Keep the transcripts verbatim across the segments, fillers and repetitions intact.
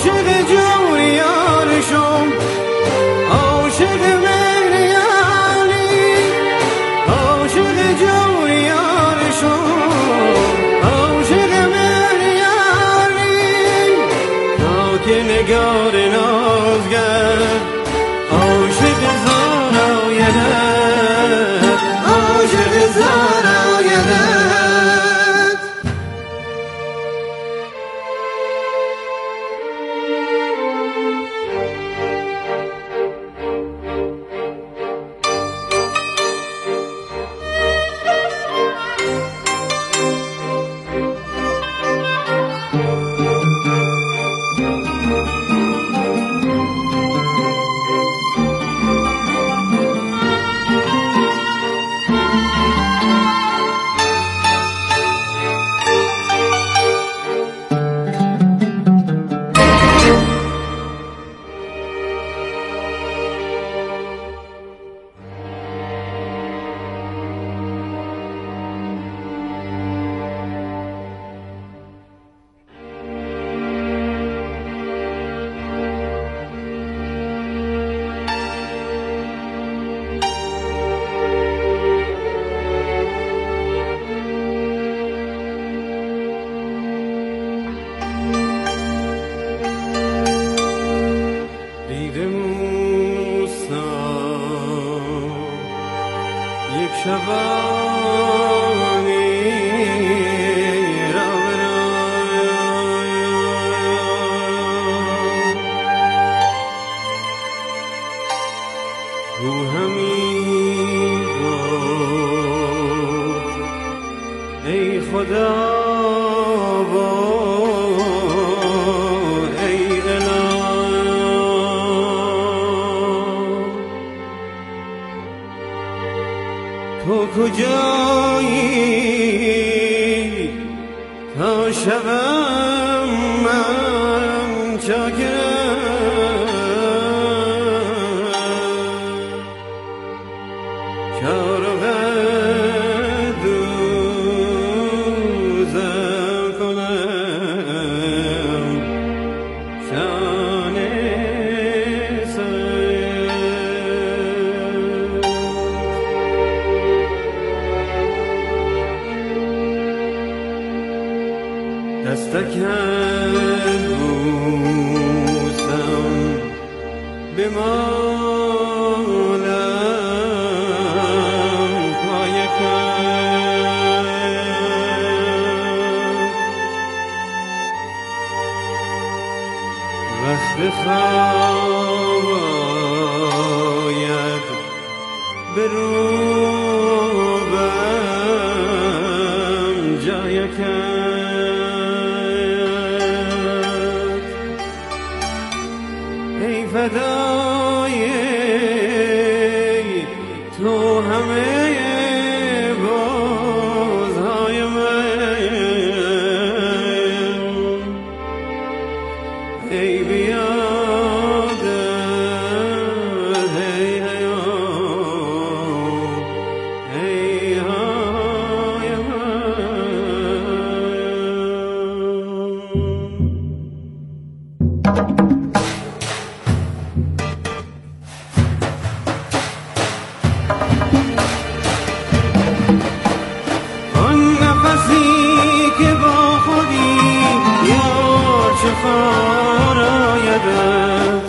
عاشق جوریار شم، عاشق مهری علی، عاشق جوریار شم، عاشق مهری علی، تا که نگار نازگر عاشق زار آیدد، عاشق زار آیدد. یک شبانی را برای او همی گفت ای خدا تو کجایی تا شوم من چاکر، چارق دوزم کنم شان دستکن بوسم بمالم پای کن وقت خواب آید بروبم جای کن فدای تو همه بازهای من، ای بیادت ای حیام ای های من. خار آیدت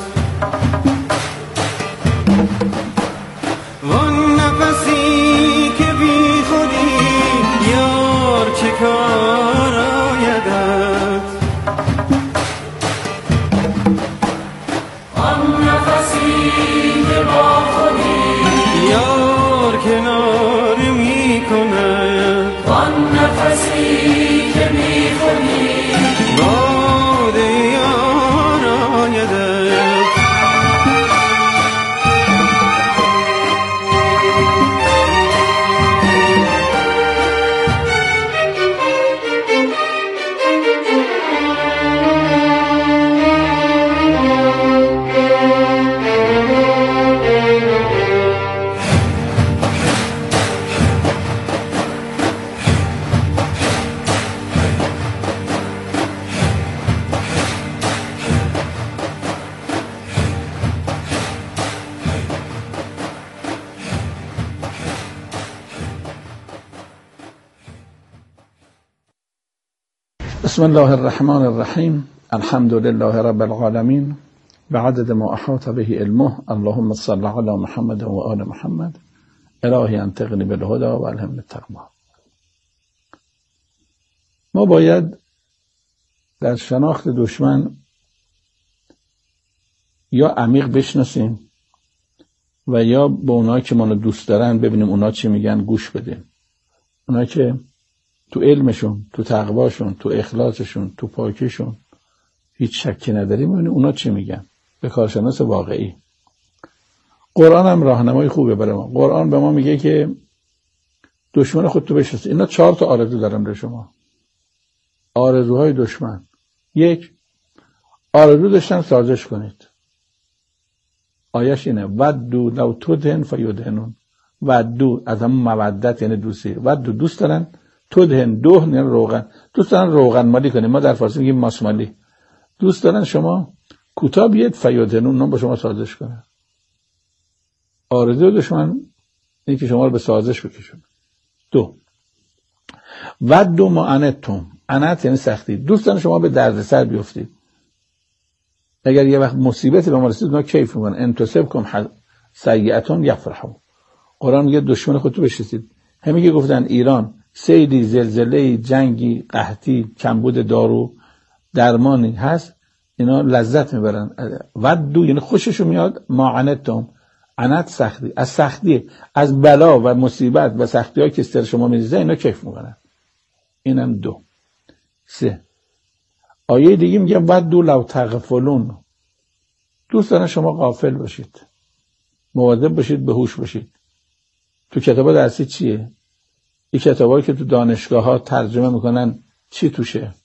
وان نفسی که بی خودی یار چه کار آیدت، وان نفسی که با خودی یار کنار می کند، وان نفسی که بی خودی باد یار آیدت. بسم الله الرحمن الرحیم. الحمد لله رب العالمین بعدد ما احاط به علمه. اللهم صل علی محمد و آل محمد. الهی انطقنی بالهدى و الهمنی التقوی. ما باید در شناخت دشمن یا عمیق بشناسیم و یا به اونایی که ما رو دوست دارن ببینیم اونا چی میگن گوش بدیم. اونا که تو علمشون، تو تقواشون، تو اخلاصشون، تو پاکیشون هیچ شکی نداریم ببینیم اونا چی میگن. به کارشناس واقعی. قرآن هم راهنمای خوبه برای ما. قرآن به ما میگه که دشمن خودتو بشناس. اینا چهار تا آرزو دارن برای شما. آرزوهای دشمن. یک، آرزو داشتن سازش کنید. آیش اینه ودو لو تدهن فیدهنون. ودو از همون مودت یعنی دوستی. ودو دوست دارن، تدهن دهن یعنی روغن. دوست دارن روغن مالی کنید. ما در فارسی میگیم ماسمالی. دوست دارن شما کوتاه بیاد فیدهنون نام با شما سازش کنه. آرزو دشمن اینه که شما رو به سازش بکشونه. دو، ودو ما انتم. انت یعنی سختی. دوست دارن شما به دردسر بیفتید. اگر یه وقت مصیبتی به ما رسید اونا کیف میکنن. ان تصبکم سیئة یفرحوا. قرآن میگه دشمن خودتو بشناسید. همین که گفتن ایران سیلی، زلزله، جنگی، قحطی، کمبود دارو، درمانی هست، اینا لذت میبرن. ودو یعنی خوششون میاد. ما عنتم. عنت سختی. از سختی، از بلا و مصیبت و سختی های که سر شما میریزه اینا کیف میکنن. اینم دو. سه، آیه دیگه میگه ودو لو تغفلون. دوست دارن شما غافل باشید، مواظب باشید، به هوش باشید. تو کتابا درسی چیه؟ این کتابایی که تو دانشگاه ها ترجمه میکنن چی توشه؟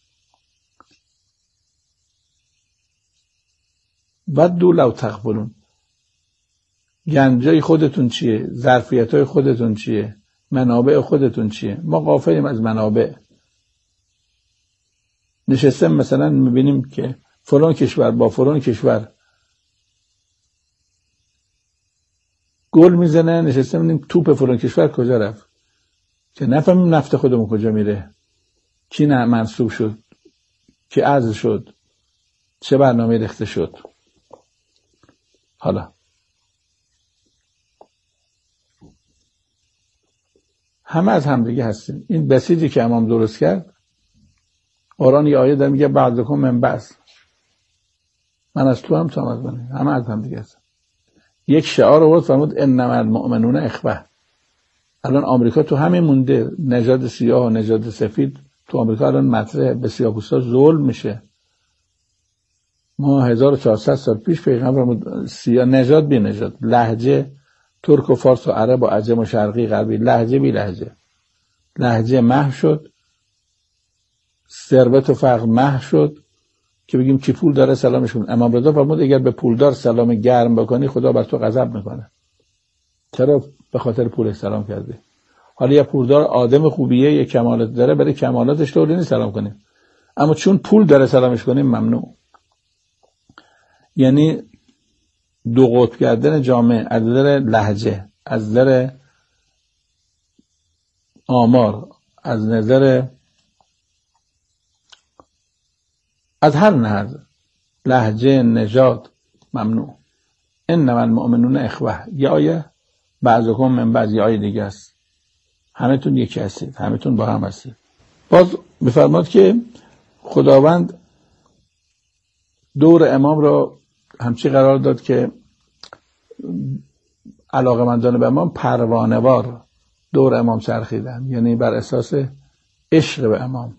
ودو لو تغفلون. گنجای خودتون چیه؟ ظرفیتای خودتون چیه؟ منابع خودتون چیه؟ ما غافلیم از منابع. نشستم مثلا میبینیم که فلان کشور با فلان کشور گل میزنه، نشستم میبینیم توپ فلان کشور کجا رفت، که نفهمیم نفت خودمون کجا میره، کی نه منصوب شد، کی عزل شد، چه برنامه ریخته شد. حالا همه از همدیگه هستیم. این بسیجی که امام درست کرد، قرآن یه آیه داره میگه بعضکم من بعض. من از تو هم تو هم از منه. همه از هم دیگه هستن. یک شعار آورد فرمود انما المؤمنون اخوه. الان آمریکا تو همین مونده. نژاد سیاه و نژاد سفید تو آمریکا الان مطرح. به سیاه‌پوستا ظلم میشه. ما هزار و چهارصد سال پیش پیغمبر سیاه نژاد بی نژاد، لهجه ترک و فارس و عرب و عجم و شرقی غربی، لهجه بی لهجه، لهجه محو شد. ثروت و فقر محو شد که بگیم کی پول داره سلامش کن. امام رضا فرمود اگر به پولدار سلام گرم بکنی خدا بر تو غضب میکنه. چرا؟ به خاطر پول سلام کردی. حالا یه پولدار آدم خوبیه، یه کمالات داره، برای کمالاتش طوری نیست سلام کنیم، اما چون پول داره سلامش کنیم ممنوع. یعنی دو قطب کردن جامعه از نظر لهجه، از نظر آمار، از نظر از هر نظر، لهجه، نژاد ممنوع. انما المؤمنون اخوه. یا آیه بعضکم من بعض، یا آیه دیگه است. همتون یکی هستید، همتون با هم هستید. باز بفرماد که خداوند دور امام را همچی قرار داد که علاقمندان به امام پروانه‌وار دور امام چرخیدن، یعنی بر اساس عشق به امام.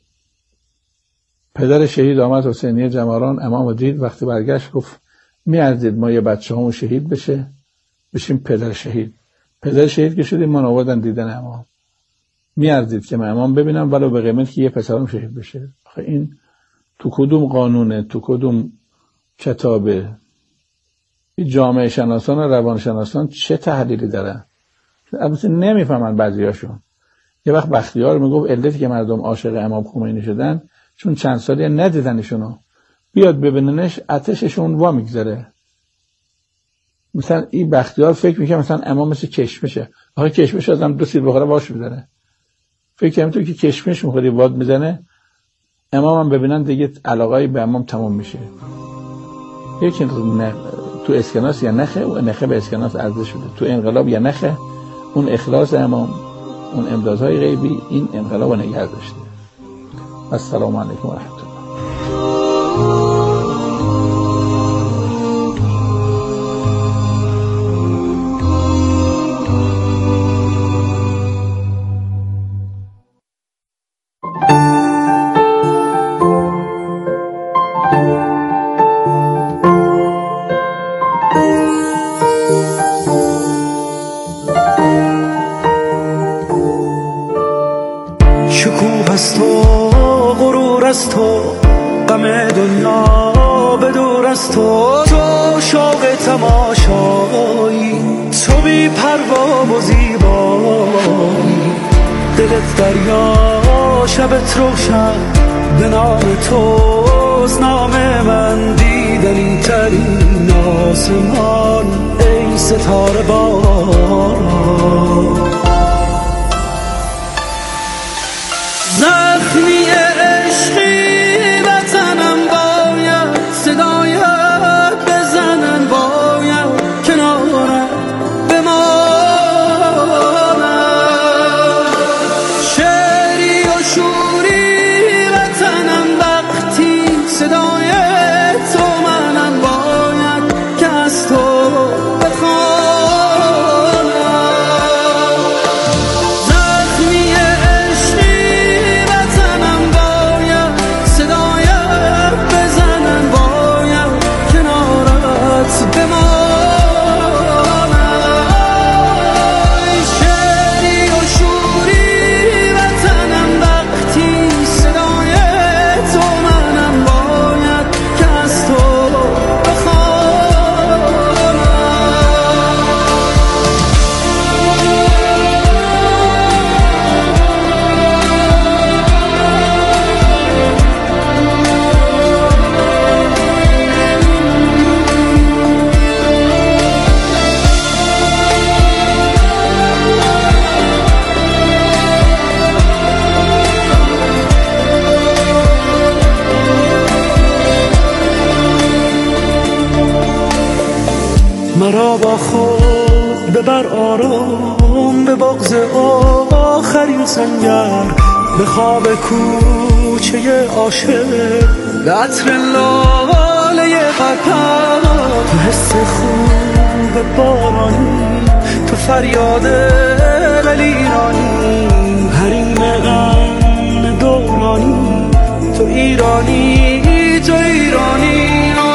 پدر شهید آمد حسینی جماران امام رو دید، وقتی برگشت گفت می‌ارزید ما یه بچه همون شهید بشه بشیم پدر شهید. پدر شهید که شدیم من آوردن دیدن امام. می‌ارزید که من امام ببینم ولو به قیمت که یه پسرم شهید بشه. آخه این تو کدوم قانونه، تو کدوم کتابه؟ این جامعه شناسان و روان شناسان چه تحلیلی دارن؟ البته نمیفهمن بعضیاشون. یه وقت بختیار میگفت علتی که مردم عاشق امام خمینی شدن چون چند سالی ندیدنشونو، بیاد ببیننش آتششون وا میگذره. مثلا این بختیار فکر میکنه مثلا امام مثل کشمشه. آخه کشمش آدم دو سیر بخوره واش میزنه. فکر کنم تو که کشمش میخوری واد میزنه، امام هم ببینن دیگه علاقه‌ای به امام تمام میشه. یکی نخ... تو اسکناس یا نخه و نخه به اسکناس عرضه شده، تو انقلاب یا نخه اون اخلاص امام، اون امدادهای غیبی، این انقلاب رو نگه داشته. السلام علیکم و رحمت الله. شکوه از تو، غرور از تو، غم دنیا به دور از تو، تو شوق تماشایی، تو بی پروا و زیبایی، دلت دریا شبت روشن، به نام توست نام من، دیدنی ترین آسمان ای ستاره باران. زخمی عشقی وطنم باید صدایت بزنن، باید کنارت بمانم، شعری و شوری وطنم وقتی صدای تو منم، باید که از تو بخوانم. زخمی مرا با خود ببر آرام به بغض آخرین سنگر، به خواب کوچه عاشق، به عطر لاله قطر، تو حس خوب بارانی، تو فریاد دلیرانی، حریم غم دورانی، تو ایرانی تو ایرانی.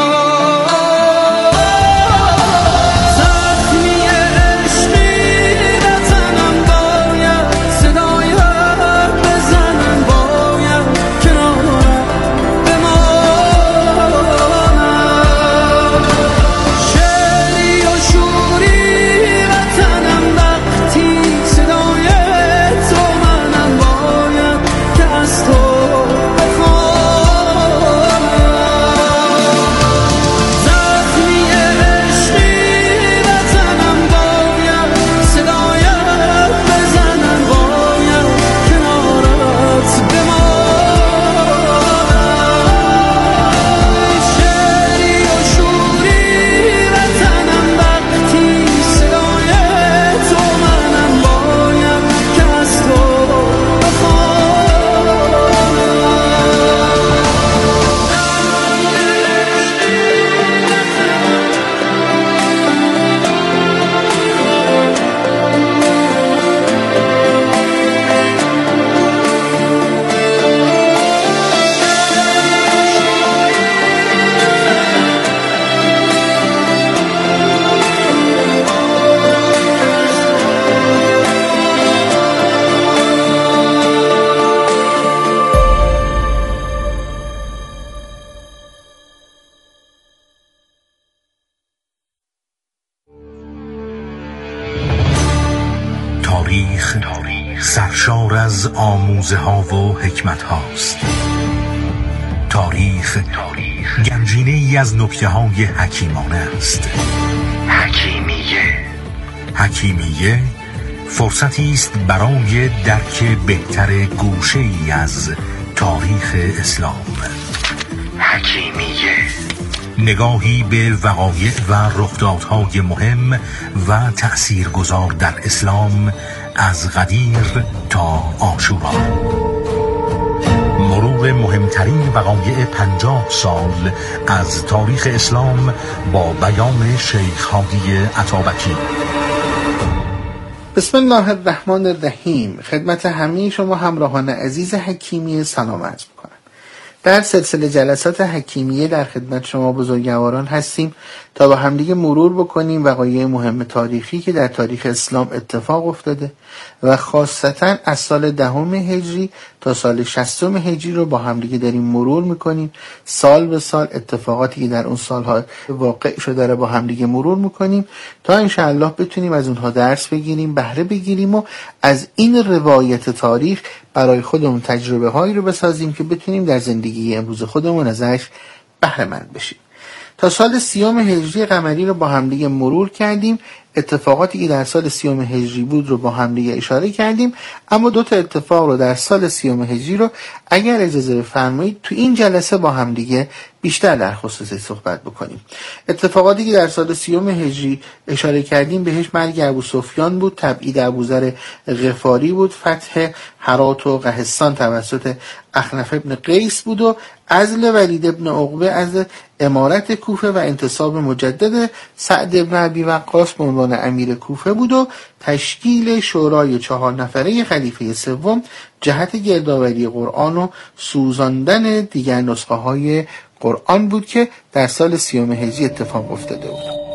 تاریخ سرشار از آموزه ها و حکمت هاست. تاریخ گنجینه ای از نکته های حکیمانه است. حکیمیه حکیمیه فرصتی است برای درک بهتر گوشه ای از تاریخ اسلام. حکیمیه، نگاهی به وقایع و رخدادهای مهم و تأثیرگذار در اسلام از قدیر تا عاشورا. مرور مهمترین وقایع پنجاه سال از تاریخ اسلام با بیان شیخ هادی عطابکی. بسم الله الرحمن الرحیم. خدمت همه شما همراهان عزیز حکیمیه سلام عرض می‌کنم. در سلسله جلسات حکیمیه در خدمت شما بزرگواران هستیم تا با همدیگه مرور بکنیم وقایع مهم تاریخی که در تاریخ اسلام اتفاق افتاده و خاصتا از سال دهم هجری تا سال شصتم هجری رو با همدیگه داریم مرور میکنیم. سال به سال اتفاقاتی که در اون سالها واقع شده رو با همدیگه مرور میکنیم تا انشاءالله بتونیم از اونها درس بگیریم، بهره بگیریم و از این روایت تاریخ برای خودمون تجربه هایی رو بسازیم که بتونیم در زندگی امروز خودمون ازش بهره مند بشیم. تا سال سیوم هجری قمری رو با همدیگه مرور کردیم. اتفاقاتی که در سال سیوم هجری بود رو با همدیگه اشاره کردیم، اما دو تا اتفاق رو در سال سیوم هجری رو اگر اجازه بفرمایید تو این جلسه با همدیگه بیشتر در خصوصش صحبت بکنیم. اتفاقاتی که در سال سیوم هجری اشاره کردیم بهش مرگ ابو سفیان بود، تبعید ابوذر غفاری بود، فتح هرات و قهستان توسط اخنف ابن قیس بود و عزل ولید ابن عقبه از امارت کوفه و انتصاب مجدد سعد ابن ابی وقاص به عنوان امیر کوفه بود و تشکیل شورای چهار نفره خلیفه سوم جهت گردآوری قرآن و سوزاندن دیگر نسخه های قرآن بود که در سال سیوم هجری اتفاق افتاده بود.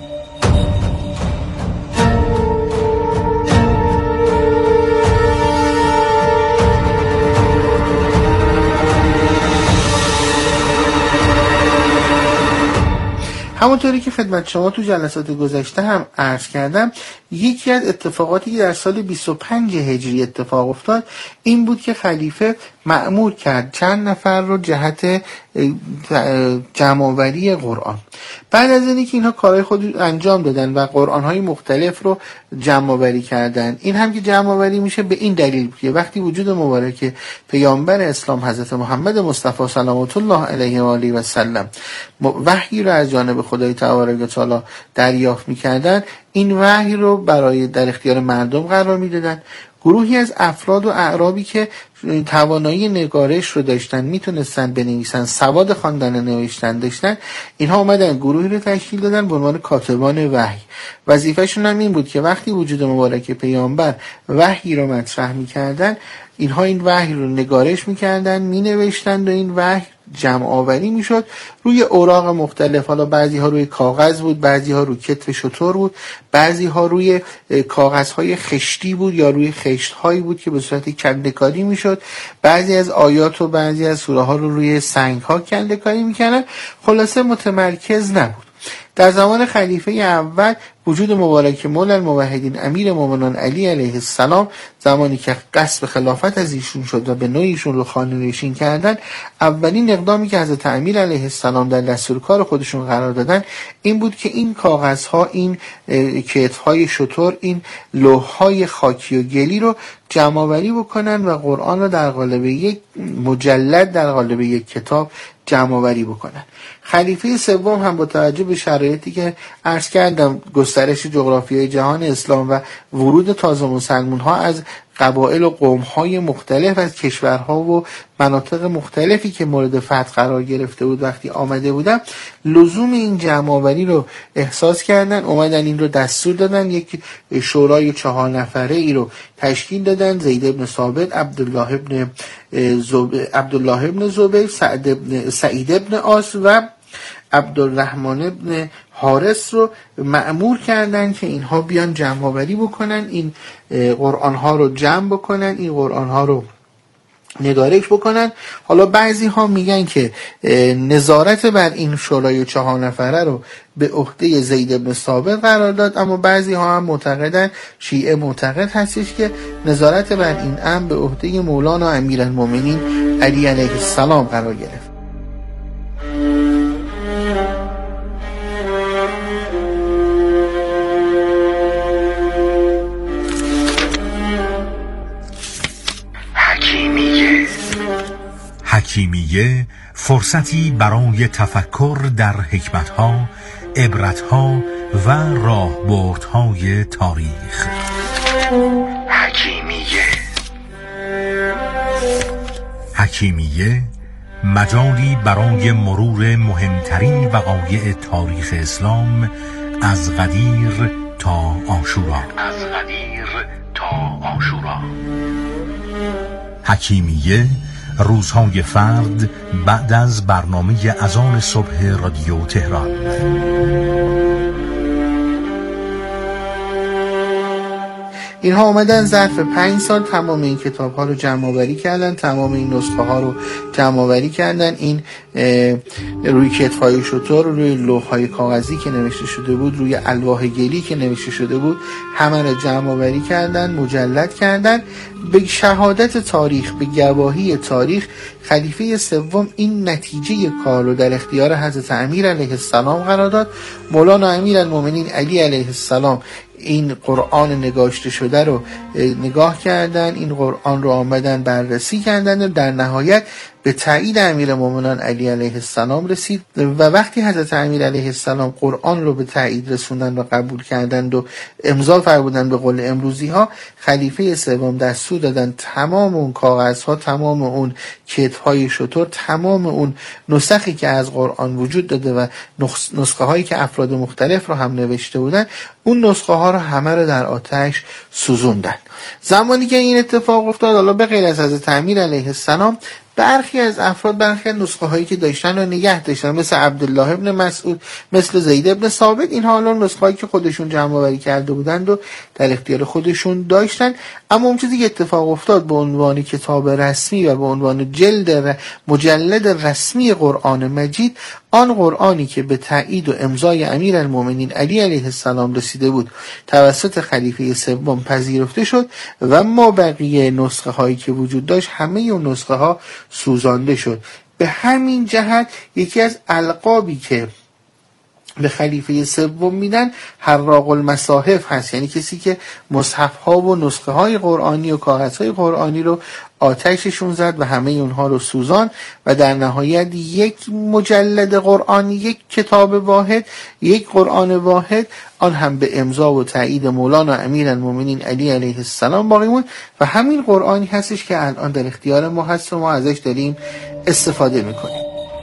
همونطوری که خدمت شما تو جلسات گذشته هم عرض کردم، یکی از اتفاقاتی که در سال بیست و پنج هجری اتفاق افتاد این بود که خلیفه مأمور کرد چند نفر رو جهت جمع‌آوری قرآن. بعد از اینکه اینها کارهای خود انجام دادن و قرآن‌های مختلف رو جمع‌آوری کردن، این هم که جمع‌آوری میشه به این دلیل که وقتی وجود مبارک پیامبر اسلام حضرت محمد مصطفی صلوات الله علیه و آله و سلم وحی رو از جانب خدای تبارک و تعالی دریافت می‌کردن، این وحی رو برای در اختیار مردم قرار میدادن. گروهی از افراد و اعرابی که توانایی نگارش رو داشتن، میتونستن بنویسن، سواد خواندن و نوشتن داشتن، اینها اومدن گروهی رو تشکیل دادن به عنوان کاتبان وحی. وظیفه‌شون هم این بود که وقتی وجود مبارک پیامبر وحی رو مطرح میکردن، اینها این وحی رو نگارش میکردن، مینوشتن و این وحی جمع آوری میشد روی اوراق مختلف. حالا بعضی ها روی کاغذ بود، بعضی ها روی کتف شتر بود، بعضی ها روی کاغذ های خشتی بود یا روی خشت هایی بود که به صورت کنده‌کاری میشد. بعضی از آیات و بعضی از سوره ها رو روی سنگ ها کنده‌کاری میکردن. خلاصه متمرکز نبود. در زمان خلیفه اول وجود مبارک مولا الموحدین امیر مومنان علی علیه السلام، زمانی که قصد خلافت از ایشون شد و به نوعی ایشون رو خانه نشین کردن، اولین اقدامی که حضرت امیر علیه السلام در دستور کار خودشون قرار دادن این بود که این کاغذها، این کتف‌های شتر، این لوح‌های خاکی و گلی رو جمع‌آوری بکنن و قرآن رو در قالب یک مجلد، در قالب یک کتاب جمع‌آوری بکنن. خلیفه سوم هم با توجه به شرایطی که عرض کردم، گسترش جغرافیای جهان اسلام و ورود تازه مسلمان‌ها از قبایل و قوم‌های مختلف از کشورها و مناطق مختلفی که مورد فتح قرار گرفته بود وقتی آمده بودن، لزوم این جمع‌آوری رو احساس کردن، اومدن این رو دستور دادن، یک شورای چهار نفره ای رو تشکیل دادن. زید ابن ثابت، عبدالله ابن زبیر، عبدالله ابن زبیر، سعد ابن سعید ابن عاص و عبدالرحمن ابن حارس رو مأمور کردن که اینها بیان جمع آوری بکنن، این قرآن ها رو جمع بکنن، این قرآن ها رو نگارش بکنن. حالا بعضی ها میگن که نظارت بر این شورای چهار نفره رو به عهده زید بن ثابت قرار داد، اما بعضی ها هم معتقدن، شیعه معتقد هستش که نظارت بر این امر به عهده مولانا امیرالمومنین علی علیه السلام قرار گرفت. حکیمیه فرصتی برای تفکر در حکمتها، عبرتها و راهبردهای تاریخ. حکیمیه حکیمیه مجالی برای مرور مهمترین وقایع تاریخ اسلام از غدیر تا عاشورا. از غدیر تا عاشورا. حکیمیه روزهای فرد بعد از برنامه اذان صبح رادیو تهران. اینها آمدن ظرف پنج سال تمام این کتاب ها رو جمع آوری کردن، تمام این نسخه ها رو جمع آوری کردن. این روی کتفای شتر، روی لوح های کاغذی که نوشته شده بود، روی الواح گلی که نوشته شده بود، همه رو جمع آوری کردن، مجلد کردن. به شهادت تاریخ، به گواهی تاریخ، خلیفه سوم این نتیجه کار رو در اختیار حضرت امیر علیه السلام قرار داد. مولانا امیرالمومنین علی علیه السلام این قرآن نگاشته شده رو نگاه کردن، این قرآن رو آمدن بررسی کردن و در نهایت به تایید امیرالمومنین علی علیه السلام رسید. و وقتی حضرت امیر علیه السلام قرآن رو به تایید رسوندن و قبول کردند و امضا فرمودند به قول امروزی ها، خلیفه سوم دستور دادن تمام اون کاغذها، تمام اون کتف‌های شتر، تمام اون نسخی که از قرآن وجود داده و نسخه هایی که افراد مختلف رو هم نوشته بودن، اون نسخه ها رو همه رو در آتش سوزوندن. زمانی که این اتفاق افتاد، حالا به غیر از حضرت امیر علیه السلام، برخی از افراد برخی از نسخه هایی که داشتن و نگه داشتن، مثل عبدالله ابن مسعود، مثل زید ابن ثابت، این حالا نسخه هایی که خودشون جمع آوری کرده بودند و در اختیار خودشون داشتن. اما اون چیزی که اتفاق افتاد به عنوان کتاب رسمی و به عنوان جلد مجلد رسمی قرآن مجید، آن قرآنی که به تایید و امضای امیرالمومنین علی علیه السلام رسیده بود توسط خلیفه سوم پذیرفته شد و ما بقیه نسخه هایی که وجود داشت همه اون نسخه ها سوزانده شد. به همین جهت یکی از القابی که به خلیفه سوم میدن حراق المصاحف هست، یعنی کسی که مصحف ها و نسخه های قرآنی و کاغذ های قرآنی رو آتششون زد و همه اونها رو سوزان و در نهایت یک مجلد قرآنی، یک کتاب واحد، یک قرآن واحد، آن هم به امضا و تایید مولانا امیرالمومنین علی علیه السلام باقی موند و همین قرآنی هستش که الان در اختیار ما هست و ما ازش داریم استفاده میکنیم.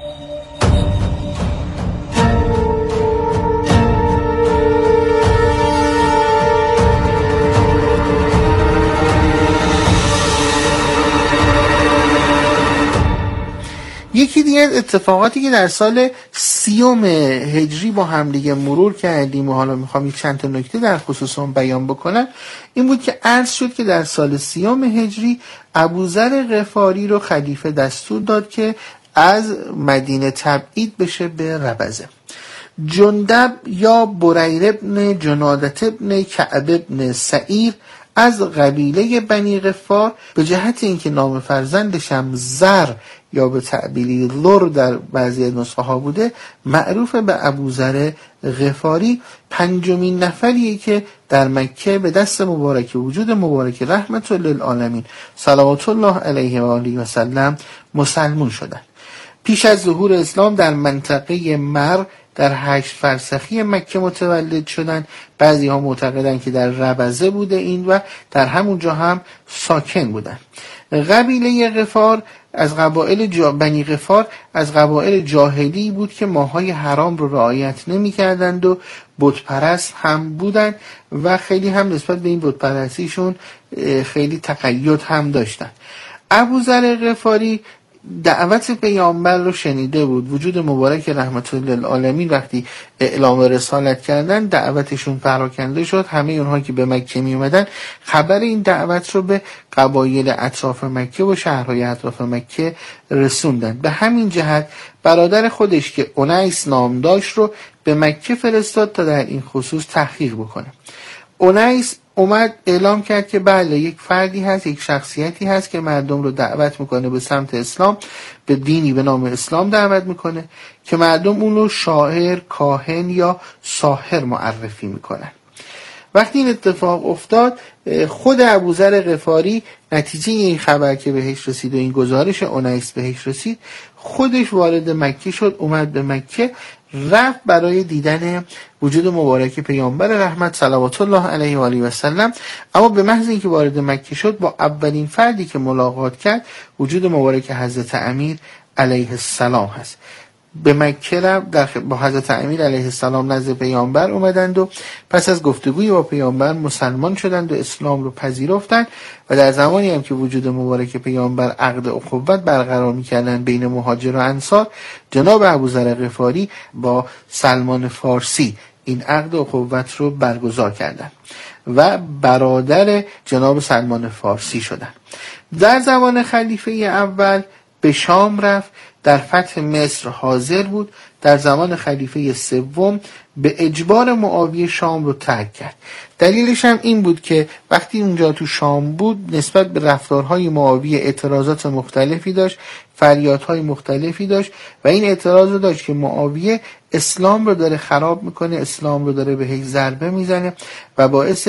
یکی دیگه اتفاقاتی که در سال سیوم هجری با هم دیگه مرور کردیم و حالا میخوام یک چند تا نکته در خصوص اون بیان بکنم، این بود که عرض شد که در سال سیوم هجری ابوذر غفاری رو خلیفه دستور داد که از مدینه تبعید بشه به ربضه. جندب یا بریر ابن جنادت ابن کعب ابن سعیر از قبیله بنی غفار به جهت اینکه نام فرزندش هم زر یا به تعبیری لر در بعضی نسخه ها بوده، معروف به ابوذر غفاری، پنجمین نفریه که در مکه به دست مبارک وجود مبارک رحمت للعالمین صلوات الله علیه و آله و سلم مسلمون شدن. پیش از ظهور اسلام در منطقه مر در هشت فرسخی مکه متولد شدن. بعضی ها معتقدن که در ربضه بوده این و در همونجا هم ساکن بودن. قبیله غفار از قبایل جا... بنی غفار از قبایل جاهلی بود که ماهای حرام رو رعایت نمی کردند و بت پرست هم بودن و خیلی هم نسبت به این بت پرستیشون خیلی تقید هم داشتن. ابوذر غفاری دعوت پیامبر رو شنیده بود. وجود مبارک رحمت للعالمین وقتی اعلام رسالت کردن دعوتشون پراکنده شد. همه اونها که به مکه می اومدن خبر این دعوت رو به قبایل اطراف مکه و شهرهای اطراف مکه رسوندن. به همین جهت برادر خودش که اونیس نام داشت رو به مکه فرستاد تا در این خصوص تحقیق بکنه. اونیس اومد اعلام کرد که بله یک فردی هست، یک شخصیتی هست که مردم رو دعوت میکنه به سمت اسلام، به دینی به نام اسلام دعوت میکنه که مردم اون رو شاعر، کاهن یا ساحر معرفی میکنن. وقتی این اتفاق افتاد، خود ابوذر غفاری نتیجه این خبر که بهش رسید و این گزارش اونیس بهش رسید، خودش وارد مکه شد، اومد به مکه، رفت برای دیدن وجود مبارک پیامبر رحمت صلوات الله علیه و آله و سلم. اما به محض اینکه وارد مکه شد، با اولین فردی که ملاقات کرد وجود مبارک حضرت امیر علیه السلام هست. به مکه رفت، با حضرت امیر علیه السلام نزد پیامبر اومدند و پس از گفتگوی با پیامبر مسلمان شدند و اسلام رو پذیرفتند. و در زمانی هم که وجود مبارک پیامبر عقد اخوت برقرار می‌کردند بین مهاجر و انصار، جناب ابوذر غفاری با سلمان فارسی این عقد اخوت رو برگزار کردند و برادر جناب سلمان فارسی شدند. در زمان خلیفه اول به شام رفت، در فتح مصر حاضر بود. در زمان خلیفه سوم به اجبار معاویه شام رو ترک کرد. دلیلش هم این بود که وقتی اونجا تو شام بود، نسبت به رفتارهای معاویه اعتراضات مختلفی داشت، فریادهای مختلفی داشت و این اعتراض رو داشت که معاویه اسلام رو داره خراب میکنه، اسلام رو داره بهش ضربه میزنه و باعث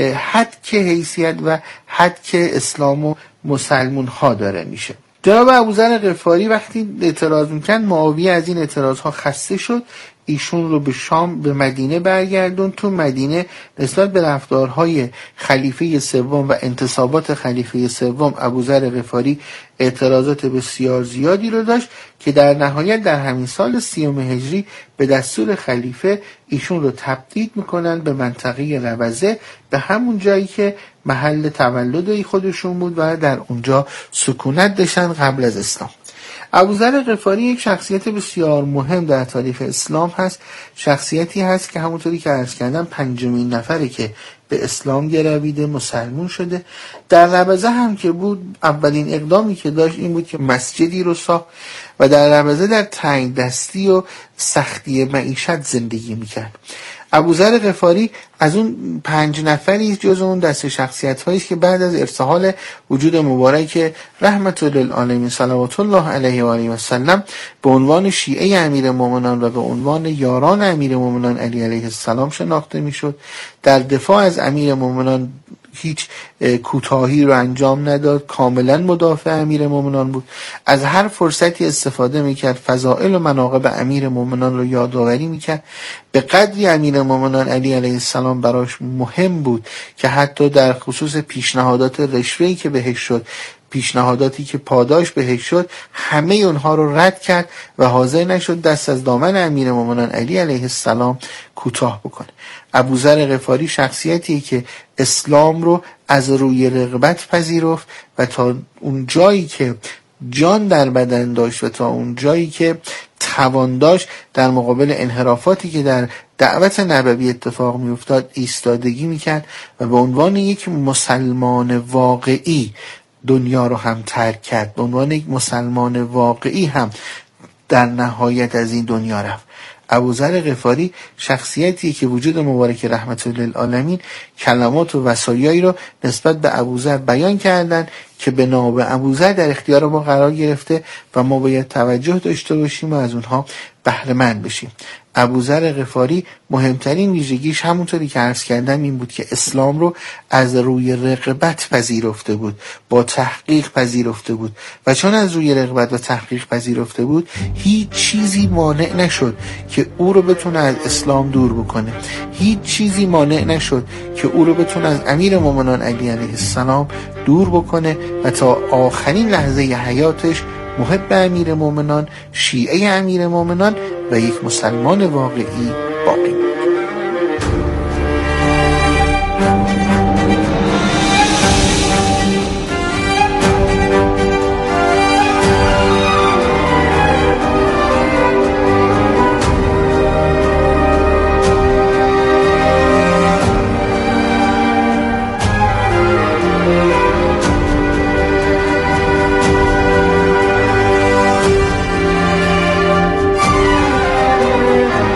حدک حیثیت و حدک اسلام و مسلمون ها داره میشه. جناب ابوذر غفاری وقتی اعتراض میکرد، معاویه از این اعتراض ها خسته شد، ایشون رو به شام به مدینه برگردون. تو مدینه نسبت به رفتارهای خلیفه سوم و انتصابات خلیفه سوم، ابوذر غفاری اعتراضات بسیار زیادی رو داشت که در نهایت در همین سال سیوم هجری به دستور خلیفه ایشون رو تبعید میکنن به منطقه روزه، به همون جایی که محل تولد خودشون بود و در اونجا سکونت داشتن قبل از اسلام. ابوذر غفاری یک شخصیت بسیار مهم در تاریخ اسلام هست. شخصیتی هست که همونطوری که عرض کردم پنجمین نفره که به اسلام گرویده، مسلمون شده. در ربضه هم که بود، اولین اقدامی که داشت این بود که مسجدی رو ساخت و در ربضه در تنگ دستی و سختی معیشت زندگی میکرد. ابوذر غفاری از اون پنج نفری جز اون دسته شخصیت هایی که بعد از ارتحال وجود مبارک رحمت للعالمین صلوات الله علیه و آله و سلم به عنوان شیعه امیرالمومنین و به عنوان یاران امیرالمومنین علی علیه السلام شناخته میشد. در دفاع از امیرالمومنین هیچ کوتاهی رو انجام نداد، کاملا مدافع امیرالمومنین بود، از هر فرصتی استفاده میکرد، فضائل و مناقب امیرالمومنین رو یادآوری میکرد. به قدری امیرالمومنین علی علیه السلام براش مهم بود که حتی در خصوص پیشنهادات رشوه‌ای که بهش شد، پیشنهاداتی که پاداش بهش شد، همه اونها رو رد کرد و حاضر نشد دست از دامن امیرالمومنین علی علیه السلام کوتاه بکنه. ابوذر غفاری شخصیتی که اسلام رو از روی رغبت پذیرفت و تا اون جایی که جان در بدن داشت و تا اون جایی که توان داشت در مقابل انحرافاتی که در دعوت نبوی اتفاق می افتاد ایستادگی میکرد و به عنوان یک مسلمان واقعی دنیا رو هم ترک کرد. به عنوان یک مسلمان واقعی هم در نهایت از این دنیا رفت. ابوذر غفاری شخصیتی که وجود مبارک رحمت للعالمین کلمات و وصایایی رو نسبت به ابوذر بیان کردن که به نام ابوذر در اختیار ما قرار گرفته و ما باید توجه داشته باشیم و از اونها بهره مند بشیم. ابوذر غفاری مهمترین ویژگیش همونطوری که عرض کردم این بود که اسلام رو از روی رغبت پذیرفته بود، با تحقیق پذیرفته بود و چون از روی رغبت و تحقیق پذیرفته بود، هیچ چیزی مانع نشد که او رو بتونه از اسلام دور بکنه. هیچ چیزی مانع نشد که او رو بتونه از امیرالمومنین علی علیه السلام دور بکنه و تا آخرین لحظه حیاتش محب امیرالمومنین، شیعه امیرالمومنین و یک مسلمان واقعی باقی